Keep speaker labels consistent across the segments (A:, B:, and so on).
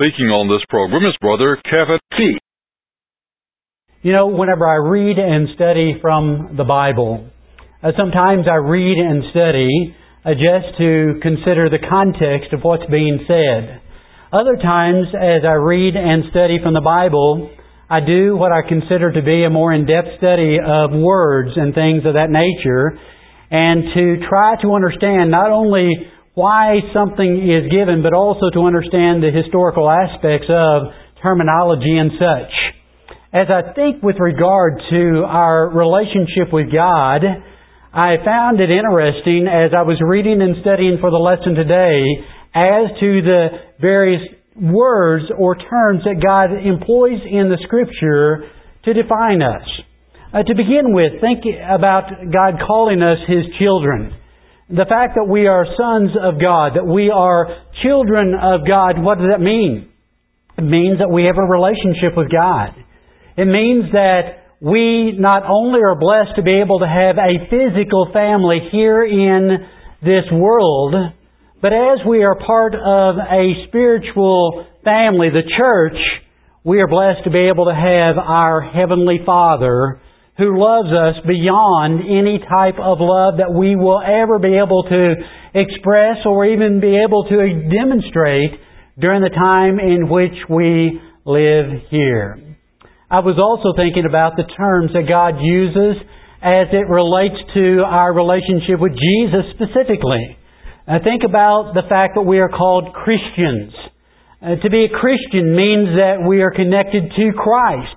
A: Speaking on this program is Brother Kevin P.
B: You know, whenever I read and study from the Bible, sometimes I read and study just to consider the context of what's being said. Other times, as I read and study from the Bible, I do what I consider to be a more in-depth study of words and things of that nature, and to try to understand not only why something is given, but also to understand the historical aspects of terminology and such. As I think with regard to our relationship with God, I found it interesting as I was reading and studying for the lesson today as to the various words or terms that God employs in the Scripture to define us. To begin with, think about God calling us His children. The fact that we are sons of God, that we are children of God, what does that mean? It means that we have a relationship with God. It means that we not only are blessed to be able to have a physical family here in this world, but as we are part of a spiritual family, the church, we are blessed to be able to have our Heavenly Father who loves us beyond any type of love that we will ever be able to express or even be able to demonstrate during the time in which we live here. I was also thinking about the terms that God uses as it relates to our relationship with Jesus specifically. Think about the fact that we are called Christians. To be a Christian means that we are connected to Christ.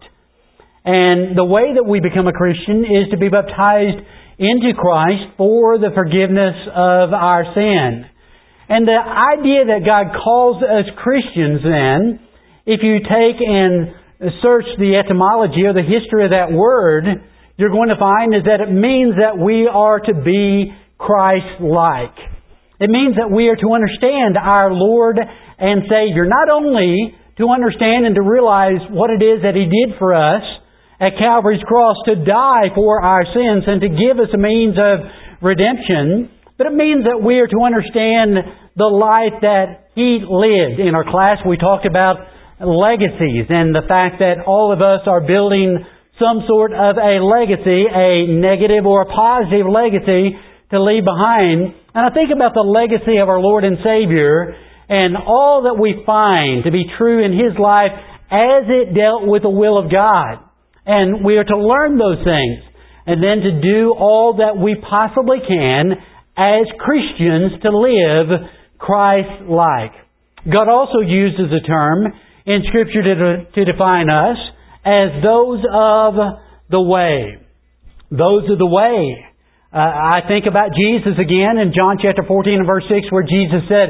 B: And the way that we become a Christian is to be baptized into Christ for the forgiveness of our sin. And the idea that God calls us Christians then, if you take and search the etymology or the history of that word, you're going to find is that it means that we are to be Christ-like. It means that we are to understand our Lord and Savior, not only to understand and to realize what it is that He did for us at Calvary's cross to die for our sins and to give us a means of redemption, but it means that we are to understand the life that He lived. In our class we talked about legacies and the fact that all of us are building some sort of a legacy, a negative or a positive legacy to leave behind. And I think about the legacy of our Lord and Savior and all that we find to be true in His life as it dealt with the will of God. And we are to learn those things and then to do all that we possibly can as Christians to live Christ-like. God also uses a term in Scripture to define us as those of the way. Those of the way. I think about Jesus again in John chapter 14 and verse 6 where Jesus said,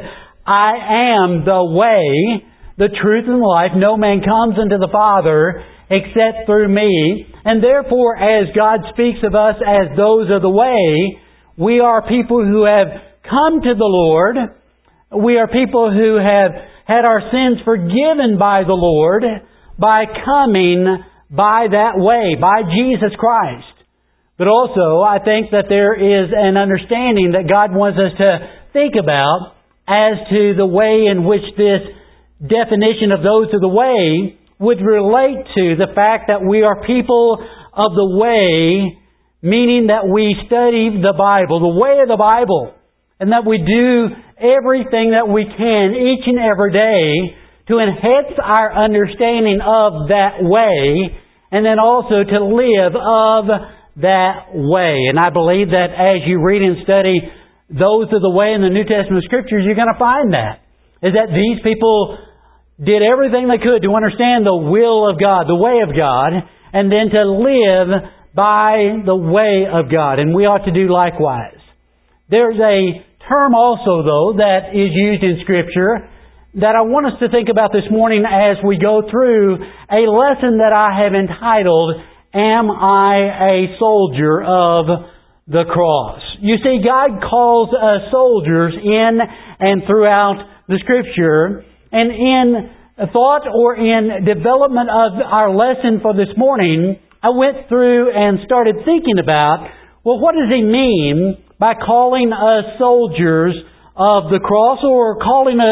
B: I am the way, the truth, and the life. No man comes unto the Father except through me. And therefore, as God speaks of us as those of the way, we are people who have come to the Lord. We are people who have had our sins forgiven by the Lord by coming by that way, by Jesus Christ. But also, I think that there is an understanding that God wants us to think about as to the way in which this definition of those of the way would relate to the fact that we are people of the way, meaning that we study the Bible, the way of the Bible, and that we do everything that we can each and every day to enhance our understanding of that way, and then also to live of that way. And I believe that as you read and study those of the way in the New Testament Scriptures, you're going to find that. Is that these people did everything they could to understand the will of God, the way of God, and then to live by the way of God. And we ought to do likewise. There's a term also, though, that is used in Scripture that I want us to think about this morning as we go through a lesson that I have entitled, Am I a Soldier of the Cross? You see, God calls us soldiers in and throughout the Scripture. And in thought or in development of our lesson for this morning, I went through and started thinking about, well, what does He mean by calling us soldiers of the cross or calling us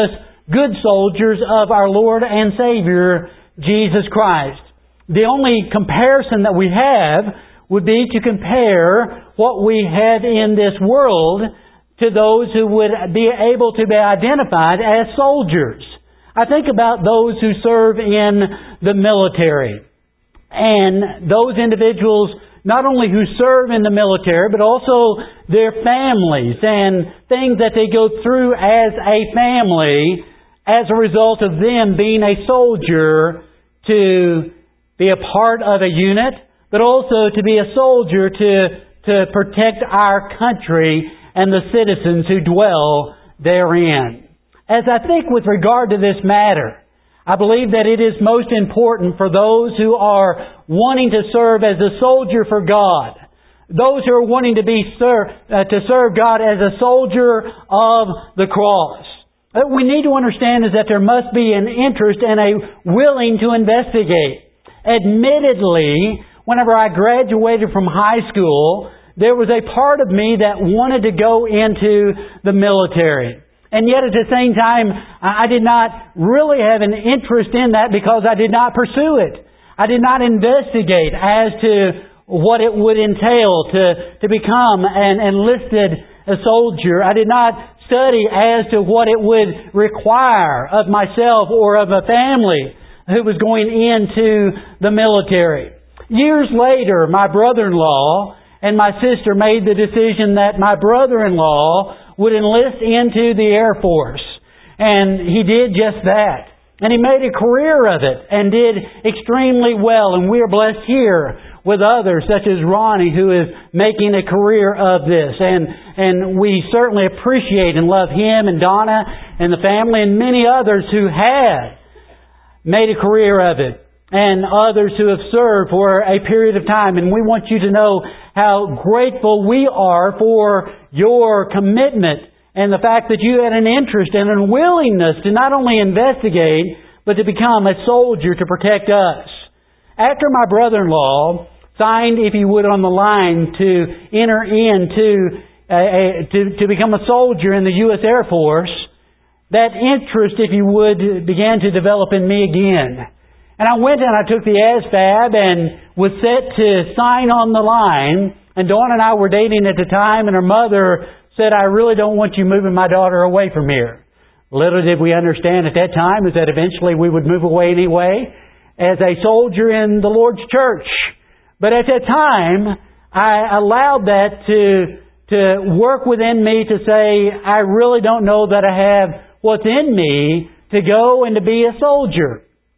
B: good soldiers of our Lord and Savior, Jesus Christ. The only comparison that we have would be to compare what we have in this world to those who would be able to be identified as soldiers. I think about those who serve in the military. And those individuals, not only who serve in the military, but also their families and things that they go through as a family as a result of them being a soldier, to be a part of a unit, but also to be a soldier to protect our country and the citizens who dwell therein. As I think with regard to this matter, I believe that it is most important for those who are wanting to serve as a soldier for God, those who are wanting to serve God as a soldier of the cross. What we need to understand is that there must be an interest and a willing to investigate. Admittedly, whenever I graduated from high school, there was a part of me that wanted to go into the military. And yet at the same time, I did not really have an interest in that because I did not pursue it. I did not investigate as to what it would entail to become an enlisted soldier. I did not study as to what it would require of myself or of a family who was going into the military. Years later, my brother-in-law and my sister made the decision that my brother-in-law would enlist into the Air Force. And he did just that. And he made a career of it and did extremely well. And we are blessed here with others such as Ronnie, who is making a career of this. And we certainly appreciate and love him and Donna and the family and many others who have made a career of it, and others who have served for a period of time. And we want you to know how grateful we are for your commitment and the fact that you had an interest and a willingness to not only investigate, but to become a soldier to protect us. After my brother-in-law signed, if you would, on the line to enter into to become a soldier in the U.S. Air Force, that interest, if you would, began to develop in me again. And I went and I took the ASVAB and was set to sign on the line. And Dawn and I were dating at the time, and her mother said, "I really don't want you moving my daughter away from here." Little did we understand at that time is that eventually we would move away anyway as a soldier in the Lord's church. But at that time, I allowed that to work within me to say, I really don't know that I have what's in me to go and to be a soldier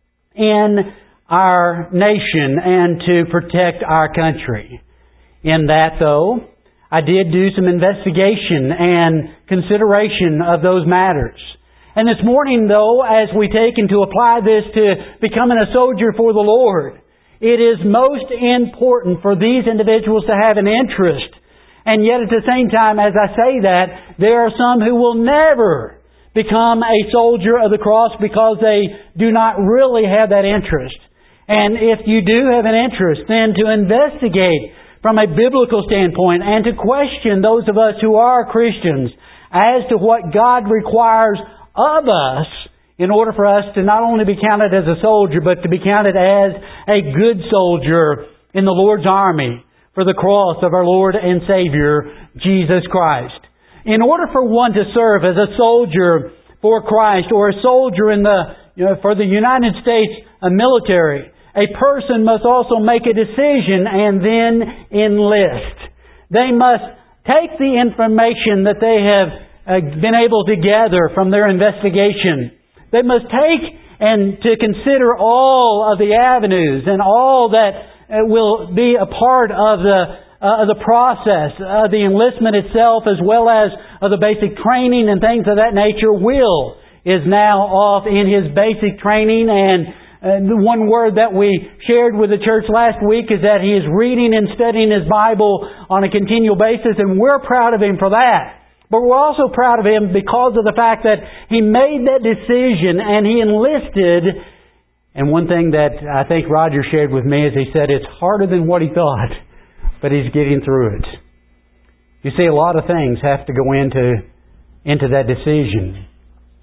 B: in our nation and to protect our country. In that, though, I did do some investigation and consideration of those matters. And this morning, though, as we take and to apply this to becoming a soldier for the Lord, it is most important for these individuals to have an interest. And yet at the same time, as I say that, there are some who will never become a soldier of the cross because they do not really have that interest. And if you do have an interest, then to investigate from a biblical standpoint and to question those of us who are Christians as to what God requires of us in order for us to not only be counted as a soldier, but to be counted as a good soldier in the Lord's army for the cross of our Lord and Savior, Jesus Christ. In order for one to serve as a soldier for Christ or a soldier for the United States military, a person must also make a decision and then enlist. They must take the information that they have been able to gather from their investigation. They must take and to consider all of the avenues and all that will be a part of the process, the enlistment itself, as well as of the basic training and things of that nature. Will is now off in his basic training, and the one word that we shared with the church last week is that he is reading and studying his Bible on a continual basis, and we're proud of him for that. But we're also proud of him because of the fact that he made that decision and he enlisted. And one thing that I think Roger shared with me is he said it's harder than what he thought, but he's getting through it. You see, a lot of things have to go into that decision.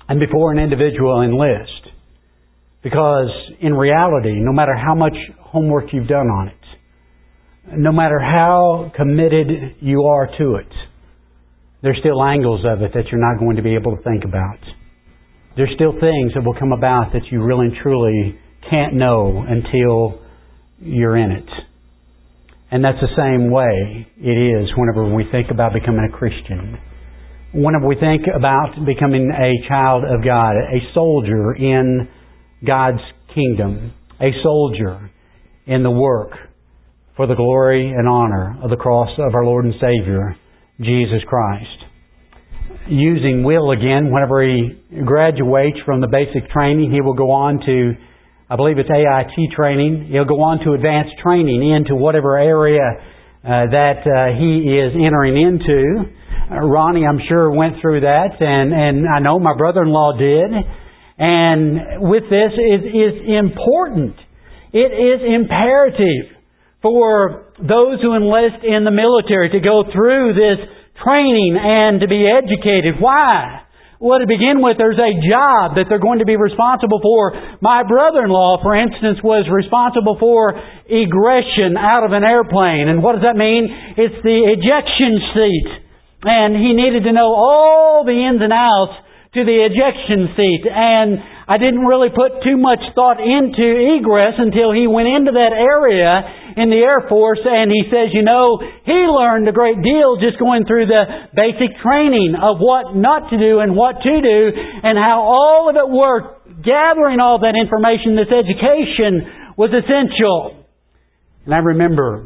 B: and before an individual enlists. Because in reality, no matter how much homework you've done on it, no matter how committed you are to it, there's still angles of it that you're not going to be able to think about. There's still things that will come about that you really and truly can't know until you're in it. And that's the same way it is whenever we think about becoming a Christian. Whenever we think about becoming a child of God, a soldier in God's kingdom, a soldier in the work for the glory and honor of the cross of our Lord and Savior, Jesus Christ. Using Will again, whenever he graduates from the basic training, he will go on to, I believe it's AIT training. He'll go on to advanced training into whatever area that he is entering into. Ronnie, I'm sure, went through that, and I know my brother-in-law did. And with this, it is important. It is imperative for those who enlist in the military to go through this training and to be educated. Why? Well, to begin with, there's a job that they're going to be responsible for. My brother-in-law, for instance, was responsible for egression out of an airplane. And what does that mean? It's the ejection seat. And he needed to know all the ins and outs to the ejection seat. And I didn't really put too much thought into egress until he went into that area in the Air Force, and he says, he learned a great deal just going through the basic training of what not to do and what to do, and how all of it worked. Gathering all that information, this education was essential. And I remember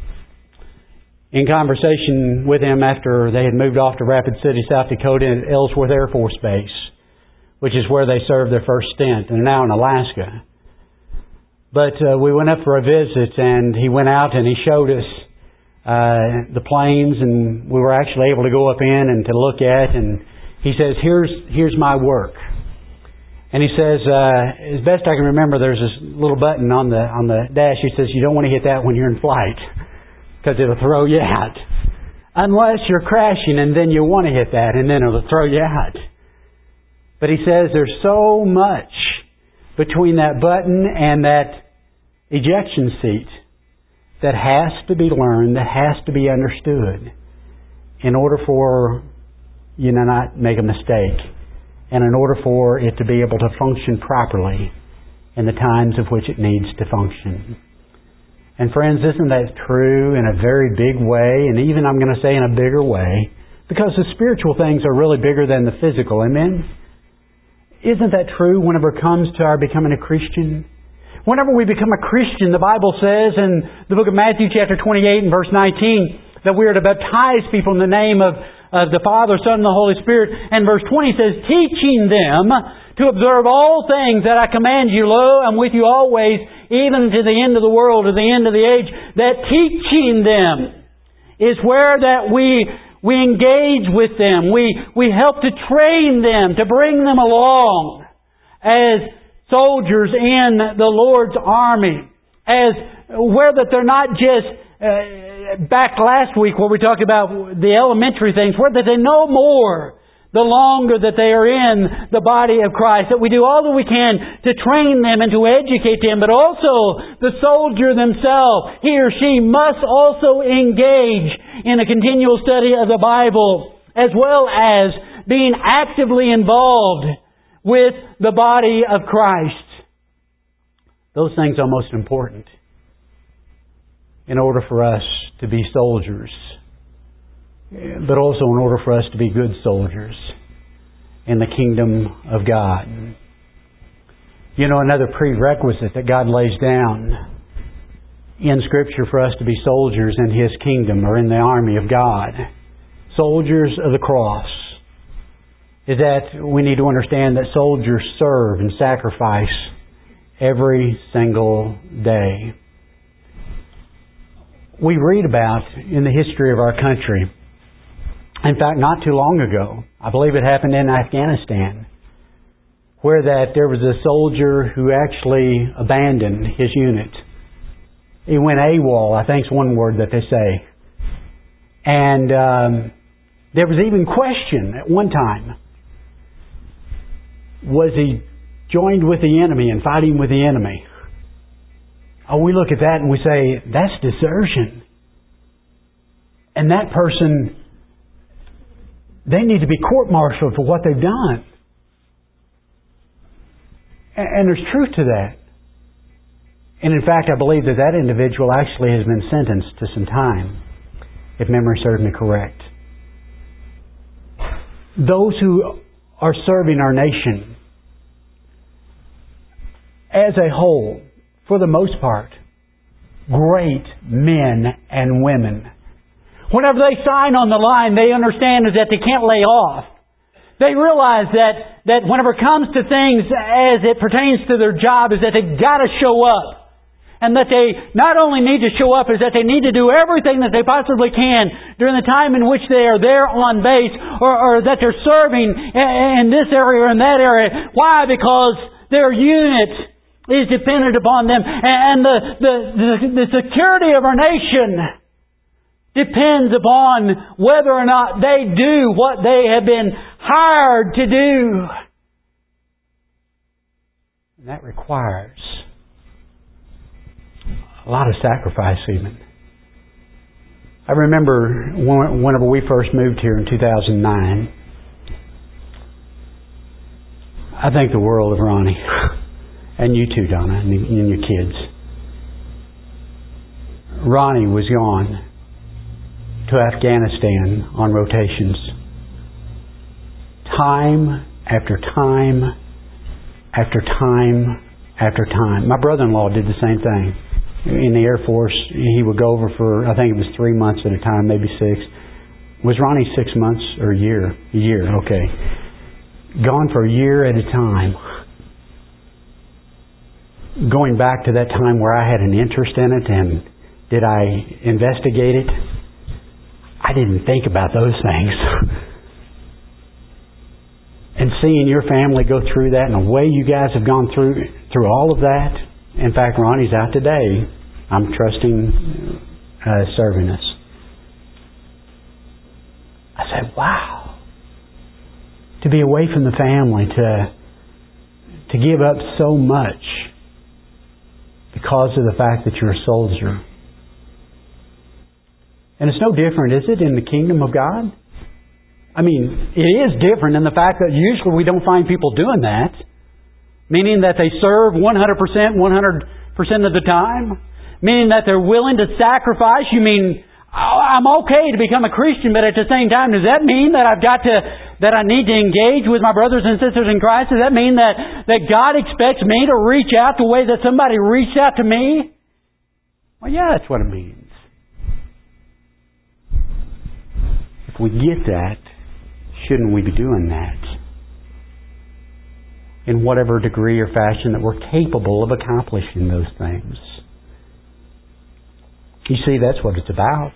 B: in conversation with him after they had moved off to Rapid City, South Dakota at Ellsworth Air Force Base, which is where they served their first stint, and are now in Alaska. But we went up for a visit, and he went out and he showed us the planes, and we were actually able to go up in and to look at, and he says, here's my work. And he says, as best I can remember, there's this little button on the dash. He says, you don't want to hit that when you're in flight, because it'll throw you out. Unless you're crashing, and then you want to hit that, and then it'll throw you out. But he says there's so much between that button and that ejection seat that has to be learned, that has to be understood in order for you to not make a mistake, and in order for it to be able to function properly in the times of which it needs to function. And friends, isn't that true in a very big way, and even I'm going to say in a bigger way, because the spiritual things are really bigger than the physical, amen? Isn't that true whenever it comes to our becoming a Christian? Whenever we become a Christian, the Bible says in the book of Matthew chapter 28 and verse 19 that we are to baptize people in the name of the Father, Son, and the Holy Spirit. And verse 20 says, teaching them to observe all things that I command you. Lo, I'm with you always, even to the end of the world, to the end of the age. That teaching them is where that we engage with them. We help to train them, to bring them along as soldiers in the Lord's army. As where that they're not just back last week where we talked about the elementary things, where that they know more the longer that they are in the body of Christ. That we do all that we can to train them and to educate them. But also the soldier themselves, he or she must also engage in a continual study of the Bible, as well as being actively involved with the body of Christ. Those things are most important in order for us to be soldiers, but also in order for us to be good soldiers in the kingdom of God. Another prerequisite that God lays down in Scripture for us to be soldiers in His kingdom or in the army of God, soldiers of the cross, is that we need to understand that soldiers serve and sacrifice every single day. We read about in the history of our country, in fact, not too long ago, I believe it happened in Afghanistan, where that there was a soldier who actually abandoned his unit. He went AWOL, I think is one word that they say. And there was even question at one time Was he joined with the enemy and fighting with the enemy? Oh, we look at that and we say, that's desertion. And that person, they need to be court-martialed for what they've done. And there's truth to that. And in fact, I believe that that individual actually has been sentenced to some time, if memory serves me correct. Those who are serving our nation as a whole, for the most part, great men and women. Whenever they sign on the line, they understand is that they can't lay off. They realize that whenever it comes to things as it pertains to their job, is that they've got to show up. And that they not only need to show up, is that they need to do everything that they possibly can during the time in which they are there on base or that they're serving in this area or in that area. Why? Because their unit is dependent upon them. And the security of our nation depends upon whether or not they do what they have been hired to do. And that requires a lot of sacrifice even. I remember whenever we first moved here in 2009, I think the world of Ronnie. And you too, Donna, and your kids. Ronnie was gone to Afghanistan on rotations. Time after time after time after time. My brother-in-law did the same thing. In the Air Force, he would go over for, I think it was 3 months at a time, maybe 6. Was Ronnie 6 months or a year? A year, okay. Gone for a year at a time. Going back to that time where I had an interest in it, and did I investigate it? I didn't think about those things. And seeing your family go through that, and the way you guys have gone through all of that. In fact, Ronnie's out today. I'm trusting serving us. I said, wow. To be away from the family, to give up so much because of the fact that you're a soldier. And it's no different, is it, in the kingdom of God? I mean, it is different in the fact that usually we don't find people doing that. Meaning that they serve 100% of the time. Meaning that they're willing to sacrifice. You mean, I'm okay to become a Christian, but at the same time, does that mean that that I need to engage with my brothers and sisters in Christ? Does that mean that God expects me to reach out the way that somebody reached out to me? Well, yeah, that's what it means. If we get that, shouldn't we be doing that? In whatever degree or fashion that we're capable of accomplishing those things. You see, that's what it's about.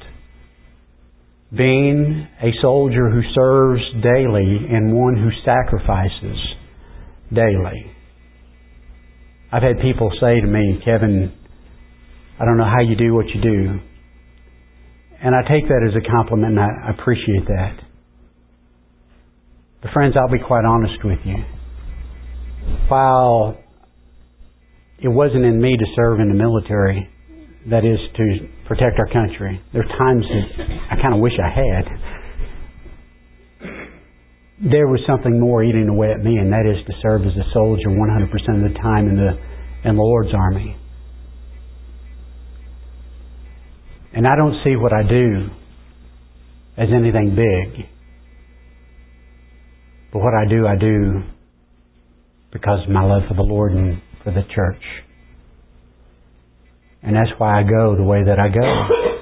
B: Being a soldier who serves daily and one who sacrifices daily. I've had people say to me, Kevin, I don't know how you do what you do. And I take that as a compliment, and I appreciate that. But friends, I'll be quite honest with you. While it wasn't in me to serve in the military, that is to protect our country, there are times that I kind of wish I had. There was something more eating away at me, and that is to serve as a soldier 100% of the time in the Lord's army. And I don't see what I do as anything big. But what I do because of my love for the Lord and for the church. And that's why I go the way that I go.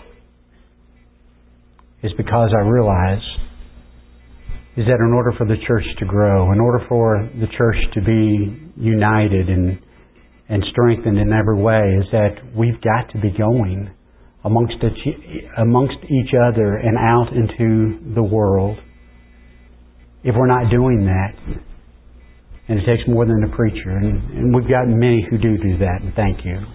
B: It's because I realize is that in order for the church to grow, in order for the church to be united and strengthened in every way, is that we've got to be going amongst each other and out into the world. If we're not doing that, and it takes more than a preacher, and we've got many who do that, and thank you,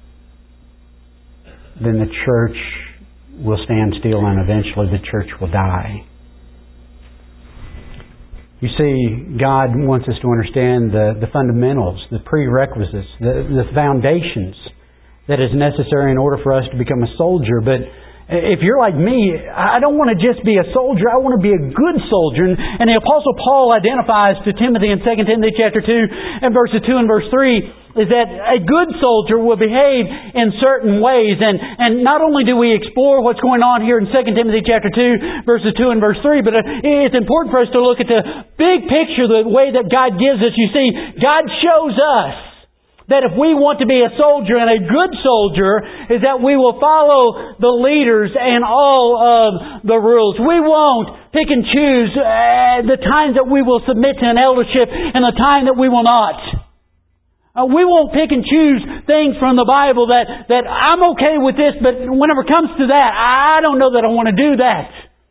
B: then the church will stand still and eventually the church will die. You see, God wants us to understand the fundamentals, the prerequisites, the foundations that is necessary in order for us to become a soldier. But if you're like me, I don't want to just be a soldier. I want to be a good soldier. And the Apostle Paul identifies to Timothy in 2 Timothy chapter 2 and verses 2 and verse 3 is that a good soldier will behave in certain ways. And not only do we explore what's going on here in 2 Timothy chapter 2, verses 2 and verse 3, but it's important for us to look at the big picture, the way that God gives us. You see, God shows us that if we want to be a soldier, and a good soldier, is that we will follow the leaders and all of the rules. We won't pick and choose the times that we will submit to an eldership and the time that we will not. We won't pick and choose things from the Bible that I'm okay with this, but whenever it comes to that, I don't know that I want to do that.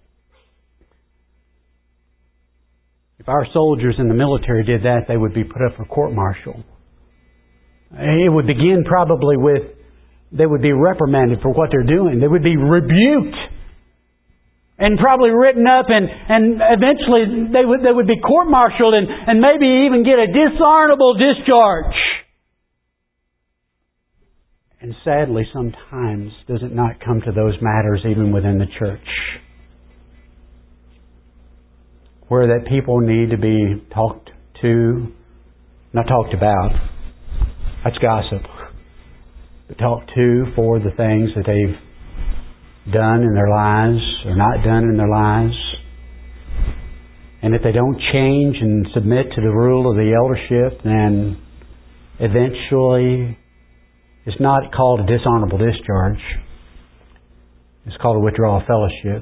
B: If our soldiers in the military did that, they would be put up for court-martial. It would begin probably with, they would be reprimanded for what they're doing. They would be rebuked. And probably written up, and eventually they would be court-martialed and maybe even get a dishonorable discharge. And sadly, sometimes does it not come to those matters even within the church, where that people need to be talked to, not talked about. That's gossip. But talked to for the things that they've done in their lives or not done in their lives. And if they don't change and submit to the rule of the eldership, then eventually it's not called a dishonorable discharge. It's called a withdrawal of fellowship.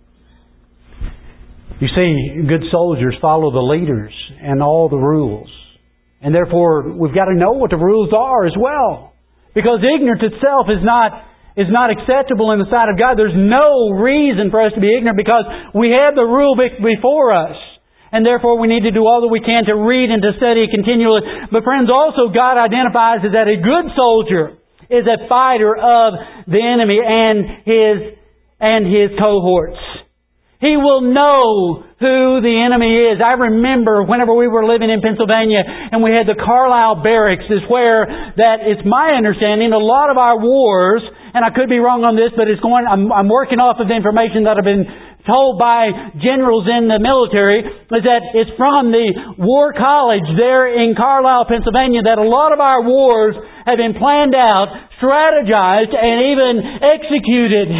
B: You see, good soldiers follow the leaders and all the rules. And therefore, we've got to know what the rules are as well. Because ignorance itself is not acceptable in the sight of God. There's no reason for us to be ignorant because we have the rule before us. And therefore we need to do all that we can to read and to study continually. But friends, also God identifies that a good soldier is a fighter of the enemy and his cohorts. He will know who the enemy is. I remember whenever we were living in Pennsylvania and we had the Carlisle Barracks is where that it's my understanding a lot of our wars, and I could be wrong on this, but I'm working off of the information that I've been told by generals in the military, is that it's from the War College there in Carlisle, Pennsylvania, that a lot of our wars have been planned out, strategized, and even executed.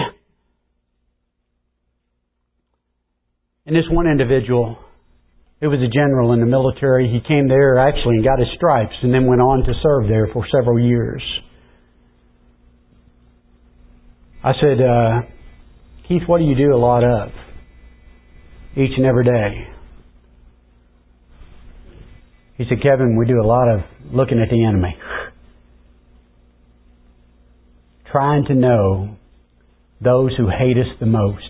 B: And this one individual, it was a general in the military. He came there actually and got his stripes and then went on to serve there for several years. I said, Keith, what do you do a lot of? Each and every day. He said, Kevin, we do a lot of looking at the enemy. Trying to know those who hate us the most.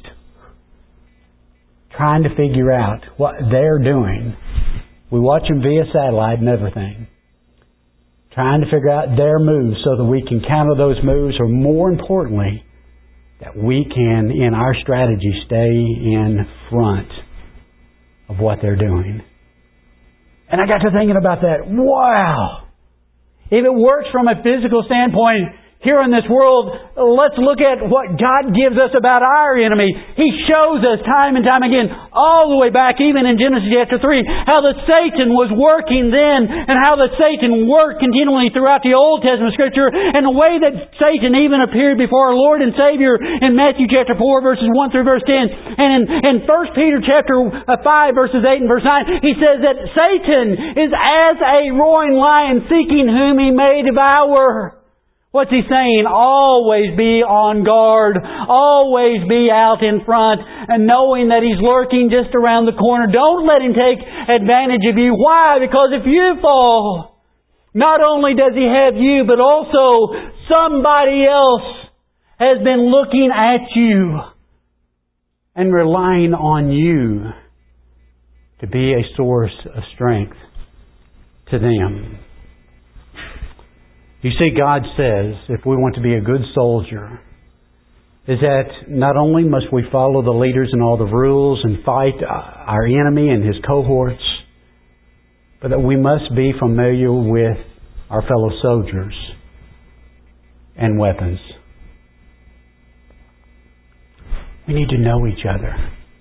B: Trying to figure out what they're doing. We watch them via satellite and everything. Trying to figure out their moves so that we can counter those moves, or more importantly, that we can, in our strategy, stay in front of what they're doing. And I got to thinking about that. Wow! If it works from a physical standpoint here in this world, let's look at what God gives us about our enemy. He shows us time and time again, all the way back, even in Genesis chapter 3, how that Satan was working then, and how that Satan worked continually throughout the Old Testament Scripture, and the way that Satan even appeared before our Lord and Savior in Matthew chapter 4, verses 1 through verse 10. And in 1 Peter chapter 5, verses 8 and verse 9, he says that Satan is as a roaring lion seeking whom he may devour. What's he saying? Always be on guard. Always be out in front and knowing that he's lurking just around the corner. Don't let him take advantage of you. Why? Because if you fall, not only does he have you, but also somebody else has been looking at you and relying on you to be a source of strength to them. You see, God says if we want to be a good soldier, is that not only must we follow the leaders and all the rules and fight our enemy and his cohorts, but that we must be familiar with our fellow soldiers and weapons. We need to know each other.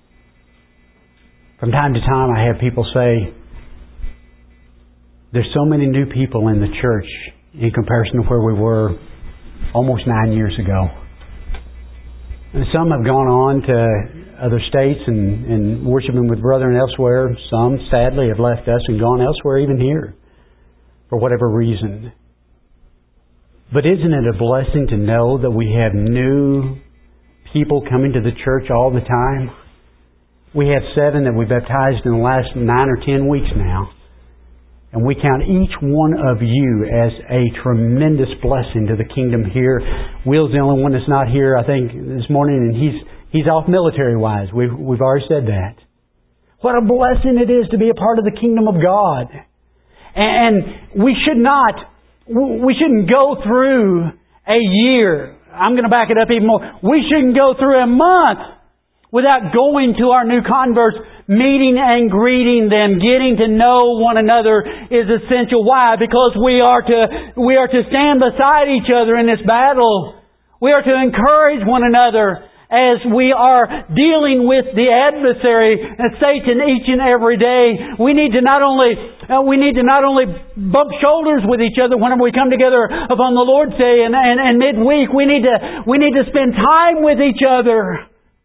B: From time to time I have people say, there's so many new people in the church in comparison to where we were almost 9 years ago. And some have gone on to other states and worshiping with brethren elsewhere. Some, sadly, have left us and gone elsewhere, even here, for whatever reason. But isn't it a blessing to know that we have new people coming to the church all the time? We have 7 that we baptized in the last 9 or 10 weeks now. And we count each one of you as a tremendous blessing to the kingdom here. Will's the only one that's not here, I think, this morning, and he's off military-wise. We've already said that. What a blessing it is to be a part of the kingdom of God. And we shouldn't go through a year. I'm going to back it up even more. We shouldn't go through a month without going to our new converts, meeting and greeting them, getting to know one another is essential. Why? Because we are to stand beside each other in this battle. We are to encourage one another as we are dealing with the adversary, Satan, each and every day. We need to not only bump shoulders with each other whenever we come together upon the Lord's Day and midweek. We need to spend time with each other.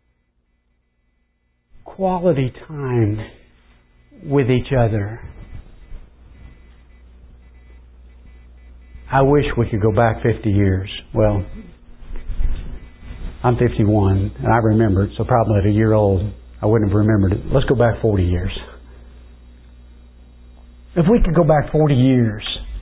B: Quality time with each other. I wish we could go back 50 years. Well, I'm 51 and I remember it, so probably at a year old I wouldn't have remembered it. Let's go back 40 years. If we could go back 40 years,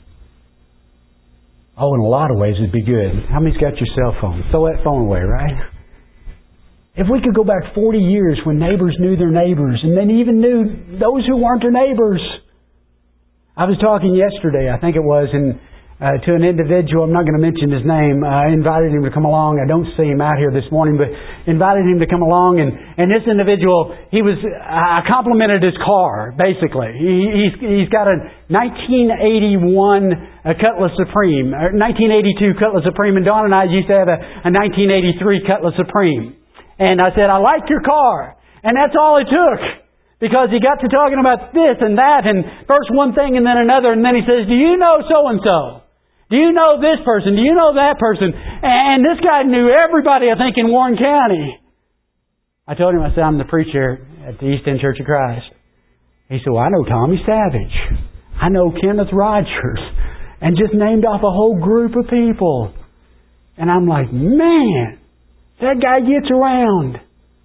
B: in a lot of ways it'd be good. How many's got your cell phone? Throw that phone away, right? If we could go back 40 years when neighbors knew their neighbors and then even knew those who weren't their neighbors. I was talking yesterday, I think it was, to an individual, I'm not going to mention his name. I invited him to come along. I don't see him out here this morning, but invited him to come along. And this individual, I complimented his car, basically. He's got a 1981 Cutlass Supreme, or 1982 Cutlass Supreme, and Don and I used to have a 1983 Cutlass Supreme. And I said, I like your car. And that's all it took. Because he got to talking about this and that, and first one thing and then another, and then he says, do you know so-and-so? Do you know this person? Do you know that person? And this guy knew everybody, I think, in Warren County. I told him, I said, I'm the preacher at the East End Church of Christ. He said, well, I know Tommy Savage. I know Kenneth Rogers. And just named off a whole group of people. And I'm like, man, that guy gets around.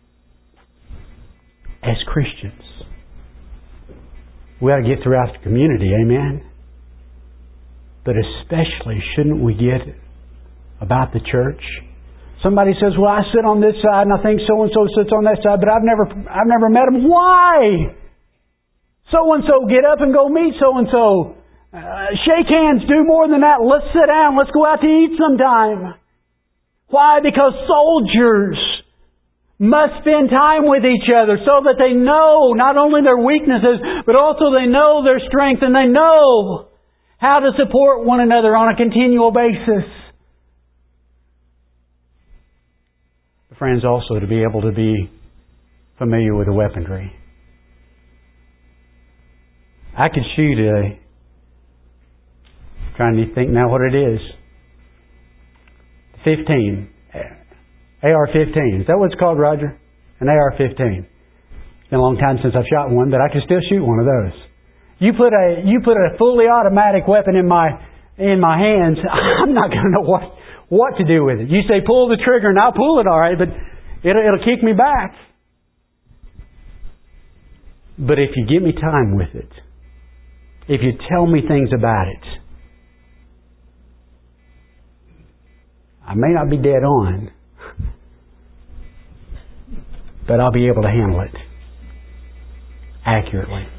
B: As Christians, we ought to get throughout the community, amen? But especially, shouldn't we get about the church? Somebody says, well, I sit on this side and I think so-and-so sits on that side, but I've never met him. Why? So-and-so, get up and go meet so-and-so. Shake hands, do more than that. Let's sit down. Let's go out to eat sometime. Why? Because soldiers must spend time with each other so that they know not only their weaknesses, but also they know their strength and they know how to support one another on a continual basis. Friends, also to be able to be familiar with the weaponry. I could shoot trying to think now what it is. 15. AR-15. Is that what it's called, Roger? An AR-15. It's been a long time since I've shot one, but I can still shoot one of those. You put a fully automatic weapon in my hands, I'm not going to know what to do with it. You say pull the trigger and I'll pull it all right, but it'll kick me back. But if you give me time with it, if you tell me things about it, I may not be dead on, but I'll be able to handle it accurately.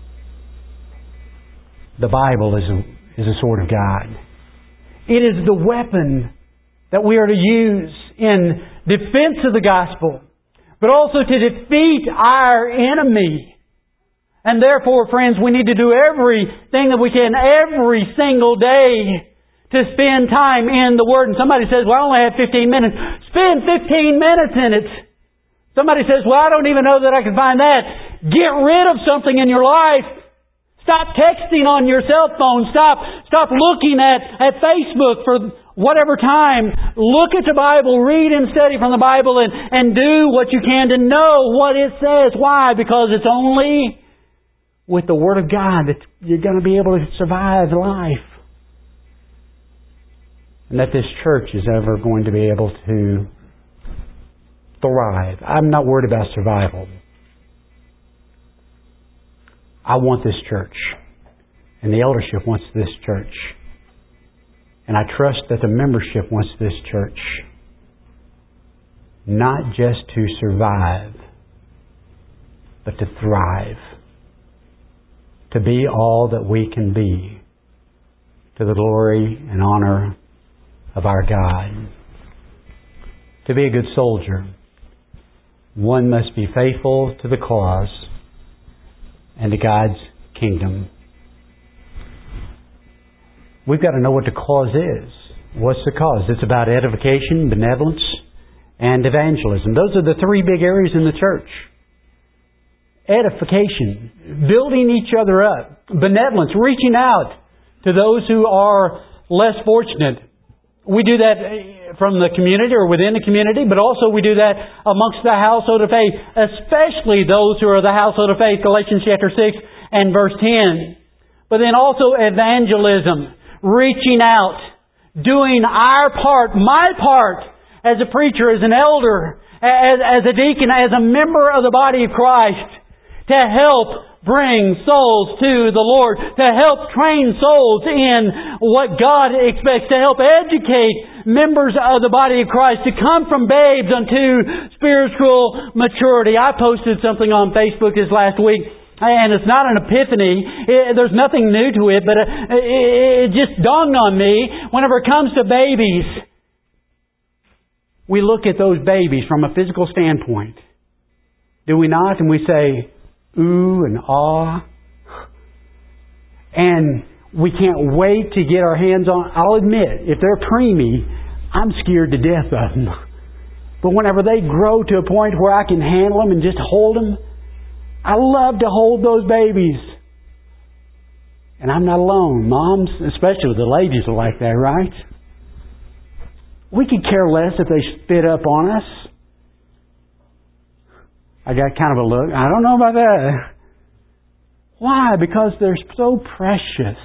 B: The Bible is a sword of God. It is the weapon that we are to use in defense of the gospel, but also to defeat our enemy. And therefore, friends, we need to do everything that we can every single day to spend time in the Word. And somebody says, well, I only have 15 minutes. Spend 15 minutes in it. Somebody says, well, I don't even know that I can find that. Get rid of something in your life. Stop texting on your cell phone. Stop looking at Facebook for whatever time. Look at the Bible. Read and study from the Bible and do what you can to know what it says. Why? Because it's only with the Word of God that you're going to be able to survive life. And that this church is ever going to be able to thrive. I'm not worried about survival. I want this church. And the eldership wants this church. And I trust that the membership wants this church. Not just to survive, but to thrive. To be all that we can be. To the glory and honor of our God. To be a good soldier, one must be faithful to the cause and to God's kingdom. We've got to know what the cause is. What's the cause? It's about edification, benevolence, and evangelism. Those are the three big areas in the church. Edification, building each other up. Benevolence, reaching out to those who are less fortunate. We do that from the community or within the community, but also we do that amongst the household of faith, especially those who are the household of faith, Galatians chapter 6 and verse 10. But then also evangelism, reaching out, doing our part, my part, as a preacher, as an elder, as a deacon, as a member of the body of Christ, to help bring souls to the Lord, to help train souls in what God expects, to help educate members of the body of Christ to come from babes unto spiritual maturity. I posted something on Facebook this last week, and it's not an epiphany. There's nothing new to it, but it just dawned on me whenever it comes to babies. We look at those babies from a physical standpoint. Do we not? And we say, ooh and ah. And we can't wait to get our hands on. I'll admit, if they're preemie, I'm scared to death of them. But whenever they grow to a point where I can handle them and just hold them, I love to hold those babies. And I'm not alone. Moms, especially the ladies, are like that, right? We could care less if they spit up on us. I got kind of a look. I don't know about that. Why? Because they're so precious.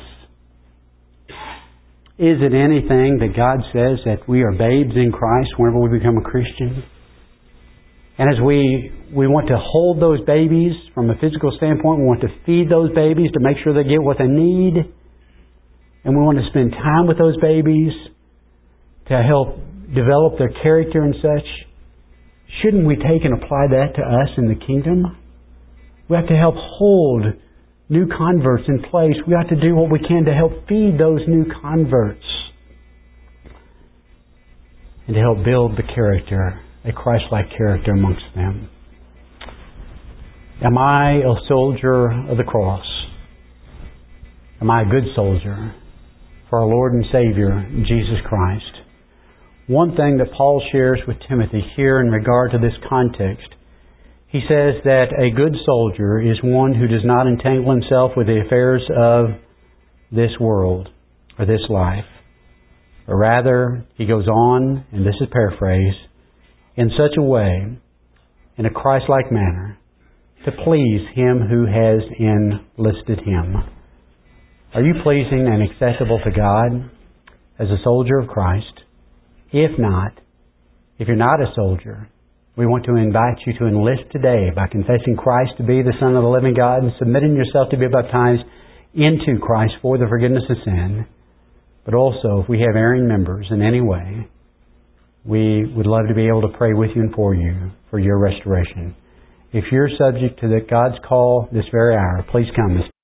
B: Is it anything that God says that we are babes in Christ whenever we become a Christian? And as we want to hold those babies from a physical standpoint, we want to feed those babies to make sure they get what they need. And we want to spend time with those babies to help develop their character and such. Shouldn't we take and apply that to us in the kingdom? We have to help hold new converts in place. We have to do what we can to help feed those new converts and to help build the character, a Christ-like character amongst them. Am I a soldier of the cross? Am I a good soldier for our Lord and Savior, Jesus Christ? One thing that Paul shares with Timothy here in regard to this context, he says that a good soldier is one who does not entangle himself with the affairs of this world or this life. But rather, he goes on, and this is paraphrase, in such a way, in a Christ-like manner, to please Him who has enlisted him. Are you pleasing and acceptable to God as a soldier of Christ? If not, if you're not a soldier, we want to invite you to enlist today by confessing Christ to be the Son of the living God and submitting yourself to be baptized into Christ for the forgiveness of sin. But also, if we have erring members in any way, we would love to be able to pray with you and for you for your restoration. If you're subject to God's call this very hour, please come.